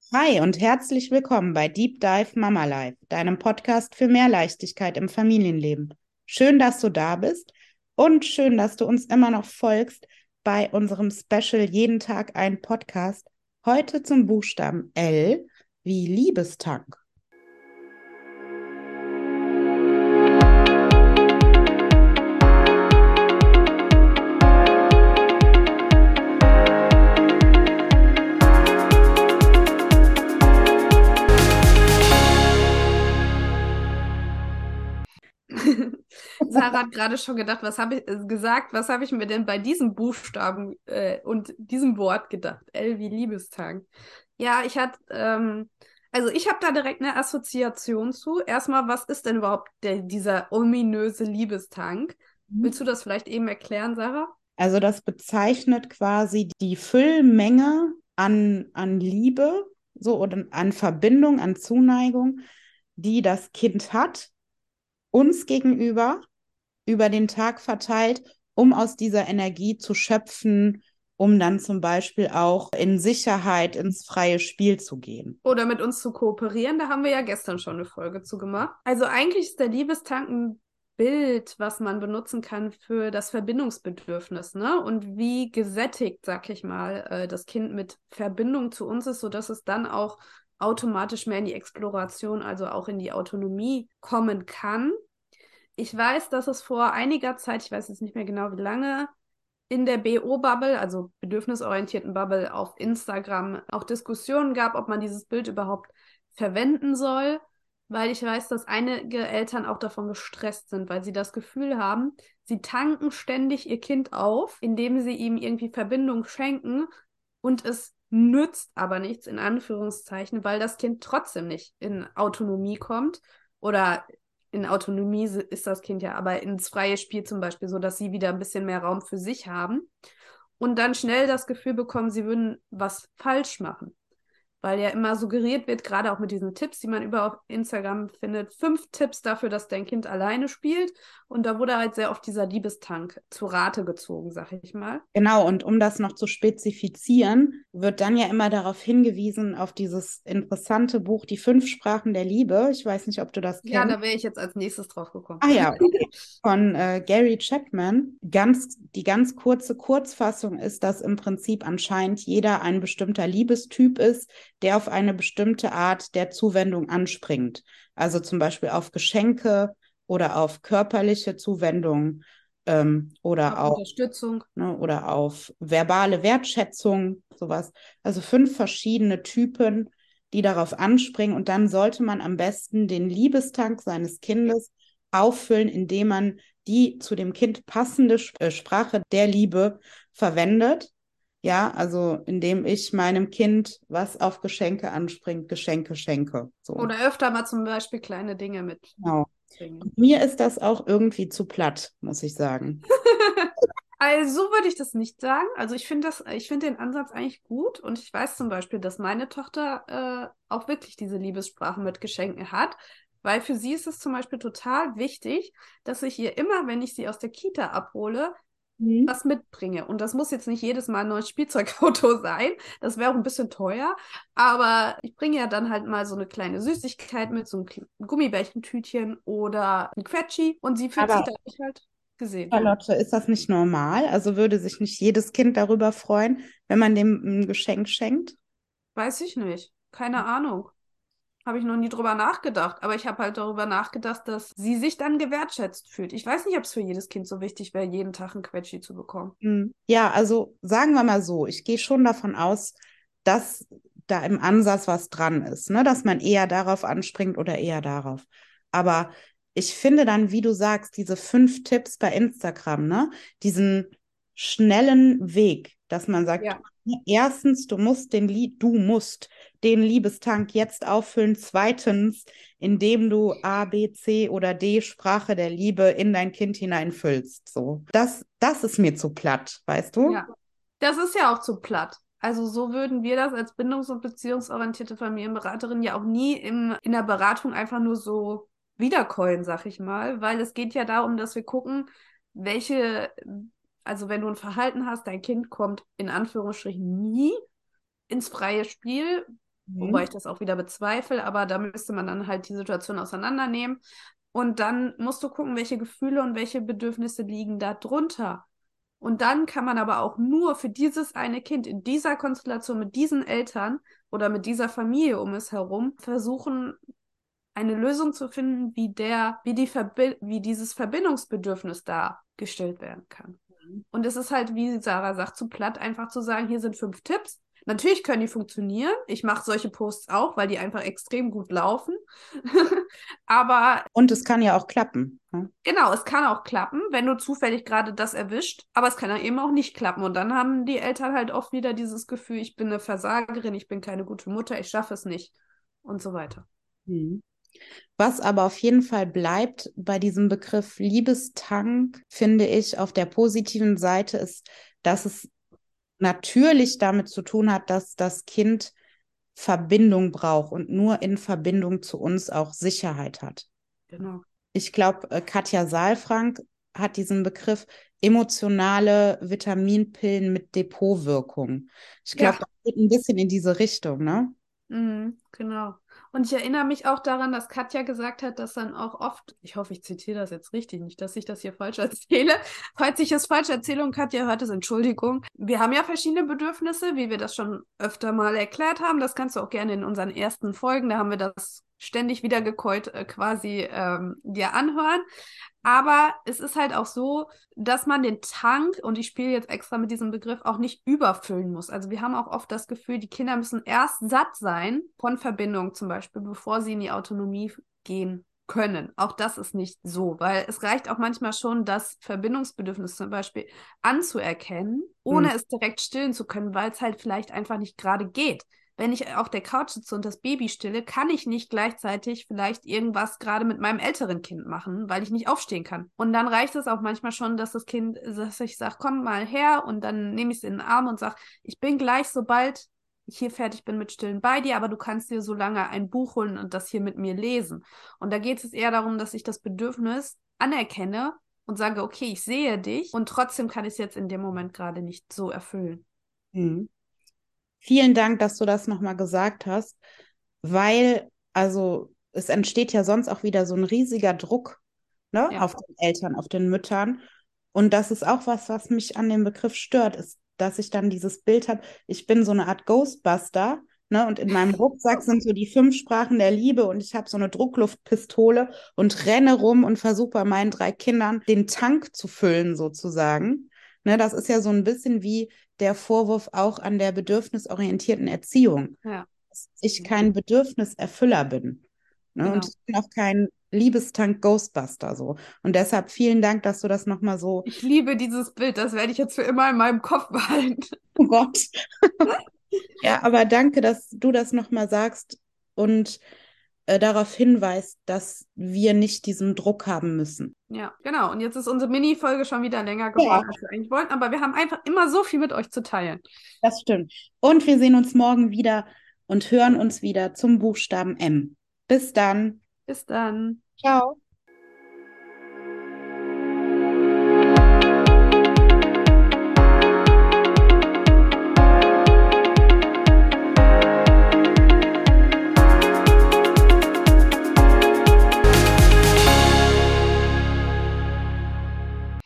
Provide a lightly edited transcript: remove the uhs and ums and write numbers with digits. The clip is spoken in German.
Hi und herzlich willkommen bei Deep Dive Mama Life, deinem Podcast für mehr Leichtigkeit im Familienleben. Schön, dass du da bist und schön, dass du uns immer noch folgst bei unserem Special Jeden Tag ein Podcast. Heute zum Buchstaben L wie Liebestank. Sarah hat gerade schon gedacht, was habe ich mir denn bei diesem Buchstaben und diesem Wort gedacht? L wie Liebestank. Ja, also ich habe da direkt eine Assoziation zu. Erstmal, was ist denn überhaupt dieser ominöse Liebestank? Willst du das vielleicht eben erklären, Sarah? Also das bezeichnet quasi die Füllmenge an Liebe, so oder an Verbindung, an Zuneigung, die das Kind hat, uns gegenüber, über den Tag verteilt, um aus dieser Energie zu schöpfen, um dann zum Beispiel auch in Sicherheit ins freie Spiel zu gehen. Oder mit uns zu kooperieren. Da haben wir ja gestern schon eine Folge zu gemacht. Also eigentlich ist der Liebestank ein Bild, was man benutzen kann für das Verbindungsbedürfnis, ne? Und wie gesättigt, sag ich mal, das Kind mit Verbindung zu uns ist, sodass es dann auch automatisch mehr in die Exploration, also auch in die Autonomie kommen kann. Ich weiß, dass es vor einiger Zeit, ich weiß jetzt nicht mehr genau wie lange, in der BO-Bubble, also bedürfnisorientierten Bubble auf Instagram, auch Diskussionen gab, ob man dieses Bild überhaupt verwenden soll, weil ich weiß, dass einige Eltern auch davon gestresst sind, weil sie das Gefühl haben, sie tanken ständig ihr Kind auf, indem sie ihm irgendwie Verbindung schenken und es nützt aber nichts, in Anführungszeichen, weil das Kind trotzdem nicht in Autonomie kommt oder in Autonomie ist das Kind ja, aber ins freie Spiel zum Beispiel, so dass sie wieder ein bisschen mehr Raum für sich haben und dann schnell das Gefühl bekommen, sie würden was falsch machen. Weil ja immer suggeriert wird, gerade auch mit diesen Tipps, die man über auf Instagram findet, 5 Tipps dafür, dass dein Kind alleine spielt. Und da wurde halt sehr oft dieser Liebestank zu Rate gezogen, sag ich mal. Genau, und um das noch zu spezifizieren, wird dann ja immer darauf hingewiesen, auf dieses interessante Buch Die 5 Sprachen der Liebe. Ich weiß nicht, ob du das Ja, kennst. da wäre ich jetzt als nächstes drauf gekommen. Ah ja, okay. Von Gary Chapman. Die ganz kurze Kurzfassung ist, dass im Prinzip anscheinend jeder ein bestimmter Liebestyp ist, der auf eine bestimmte Art der Zuwendung anspringt. Also zum Beispiel auf Geschenke oder auf körperliche Zuwendung oder Auf auch, Unterstützung. ne, oder auf verbale Wertschätzung, sowas. Also 5 verschiedene Typen, die darauf anspringen. Und dann sollte man am besten den Liebestank seines Kindes auffüllen, indem man die zu dem Kind passende Sprache der Liebe verwendet. Ja, also indem ich meinem Kind, was auf Geschenke anspringt, Geschenke schenke. So, Oder öfter mal zum Beispiel kleine Dinge genau. mitbringen. Und mir ist das auch irgendwie zu platt, muss ich sagen. Also würde ich das nicht sagen. Also ich finde den Ansatz eigentlich gut und ich weiß zum Beispiel, dass meine Tochter auch wirklich diese Liebessprache mit Geschenken hat, weil für sie ist es zum Beispiel total wichtig, dass ich ihr immer, wenn ich sie aus der Kita abhole, Mhm. was mitbringe. Und das muss jetzt nicht jedes Mal ein neues Spielzeugauto sein. Das wäre auch ein bisschen teuer. Aber ich bringe ja dann halt mal so eine kleine Süßigkeit mit, so ein Gummibärchentütchen oder ein Quetschi und sie fühlt sich Aber dadurch halt gesehen. Charlotte, ist das nicht normal? Also würde sich nicht jedes Kind darüber freuen, wenn man dem ein Geschenk schenkt? Weiß ich nicht. Keine Ahnung. Habe ich noch nie drüber nachgedacht. Aber ich habe halt darüber nachgedacht, dass sie sich dann gewertschätzt fühlt. Ich weiß nicht, ob es für jedes Kind so wichtig wäre, jeden Tag ein Quetschi zu bekommen. Ja, also sagen wir mal so, ich gehe schon davon aus, dass da im Ansatz was dran ist, ne? Dass man eher darauf anspringt oder eher darauf. Aber ich finde dann, wie du sagst, diese 5 Tipps bei Instagram, ne? Diesen schnellen Weg, dass man sagt, Ja. erstens, du musst den Liebestank jetzt auffüllen. Zweitens, indem du A, B, C oder D Sprache der Liebe in dein Kind hineinfüllst. So. Das ist mir zu platt, weißt du? Ja. Das ist ja auch zu platt. Also so würden wir das als bindungs- und beziehungsorientierte Familienberaterin ja auch nie in der Beratung einfach nur so wiederkäuen, sag ich mal, weil es geht ja darum, dass wir gucken, welche, also wenn du ein Verhalten hast, dein Kind kommt in Anführungsstrichen nie ins freie Spiel, wobei Mhm. ich das auch wieder bezweifle, aber da müsste man dann halt die Situation auseinandernehmen. Und dann musst du gucken, welche Gefühle und welche Bedürfnisse liegen da drunter. Und dann kann man aber auch nur für dieses eine Kind in dieser Konstellation mit diesen Eltern oder mit dieser Familie um es herum versuchen, eine Lösung zu finden, wie dieses Verbindungsbedürfnis da gestillt werden kann. Und es ist halt, wie Sarah sagt, zu platt, einfach zu sagen, hier sind 5 Tipps. Natürlich können die funktionieren. Ich mache solche Posts auch, weil die einfach extrem gut laufen. Aber Und es kann ja auch klappen. Ne? genau, es kann auch klappen, wenn du zufällig gerade das erwischt, aber es kann dann eben auch nicht klappen. Und dann haben die Eltern halt oft wieder dieses Gefühl, ich bin eine Versagerin, ich bin keine gute Mutter, ich schaffe es nicht und so weiter. Mhm. Was aber auf jeden Fall bleibt bei diesem Begriff Liebestank, finde ich, auf der positiven Seite ist, dass es natürlich damit zu tun hat, dass das Kind Verbindung braucht und nur in Verbindung zu uns auch Sicherheit hat. Genau. Ich glaube, Katja Saalfrank hat diesen Begriff emotionale Vitaminpillen mit Depotwirkung. Ich glaube, Ja. das geht ein bisschen in diese Richtung, ne? Mhm, genau. Und ich erinnere mich auch daran, dass Katja gesagt hat, dass dann auch oft, ich hoffe, ich zitiere das jetzt richtig, nicht, dass ich das hier falsch erzähle. Falls ich es falsch erzähle und Katja hört es, Entschuldigung. Wir haben ja verschiedene Bedürfnisse, wie wir das schon öfter mal erklärt haben. Das kannst du auch gerne in unseren ersten Folgen, da haben wir das ständig wieder gekäut, quasi dir anhören. Aber es ist halt auch so, dass man den Tank, und ich spiele jetzt extra mit diesem Begriff, auch nicht überfüllen muss. Also wir haben auch oft das Gefühl, die Kinder müssen erst satt sein von Verbindung zum Beispiel, bevor sie in die Autonomie gehen können. Auch das ist nicht so, weil es reicht auch manchmal schon, das Verbindungsbedürfnis zum Beispiel anzuerkennen, Hm. ohne es direkt stillen zu können, weil es halt vielleicht einfach nicht gerade geht. Wenn ich auf der Couch sitze und das Baby stille, kann ich nicht gleichzeitig vielleicht irgendwas gerade mit meinem älteren Kind machen, weil ich nicht aufstehen kann. Und dann reicht es auch manchmal schon, dass das Kind, dass ich sage, komm mal her, und dann nehme ich es in den Arm und sage, ich bin gleich, sobald ich hier fertig bin mit Stillen bei dir, aber du kannst dir so lange ein Buch holen und das hier mit mir lesen. Und da geht es eher darum, dass ich das Bedürfnis anerkenne und sage, okay, ich sehe dich, und trotzdem kann ich es jetzt in dem Moment gerade nicht so erfüllen. Hm. Vielen Dank, dass du das nochmal gesagt hast, weil, also, es entsteht ja sonst auch wieder so ein riesiger Druck, ne, Ja, auf den Eltern, auf den Müttern. Und das ist auch was, was mich an dem Begriff stört, ist, dass ich dann dieses Bild habe, ich bin so eine Art Ghostbuster, ne, und in meinem Rucksack sind so die 5 Sprachen der Liebe und ich habe so eine Druckluftpistole und renne rum und versuche bei meinen 3 Kindern den Tank zu füllen, sozusagen. Ne, das ist ja so ein bisschen wie der Vorwurf auch an der bedürfnisorientierten Erziehung, ja, dass ich kein Bedürfniserfüller bin. Ne? Und genau. ich bin auch kein Liebestank Ghostbuster so. Und deshalb vielen Dank, dass du das nochmal so, Ich liebe dieses Bild, das werde ich jetzt für immer in meinem Kopf behalten. oh Gott. Ja, aber danke, dass du das nochmal sagst und darauf hinweist, dass wir nicht diesen Druck haben müssen. Ja, genau. Und jetzt ist unsere Mini-Folge schon wieder länger Ja, geworden, als wir eigentlich wollten, aber wir haben einfach immer so viel mit euch zu teilen. das stimmt. Und wir sehen uns morgen wieder und hören uns wieder zum Buchstaben M. Bis dann. Bis dann. Ciao.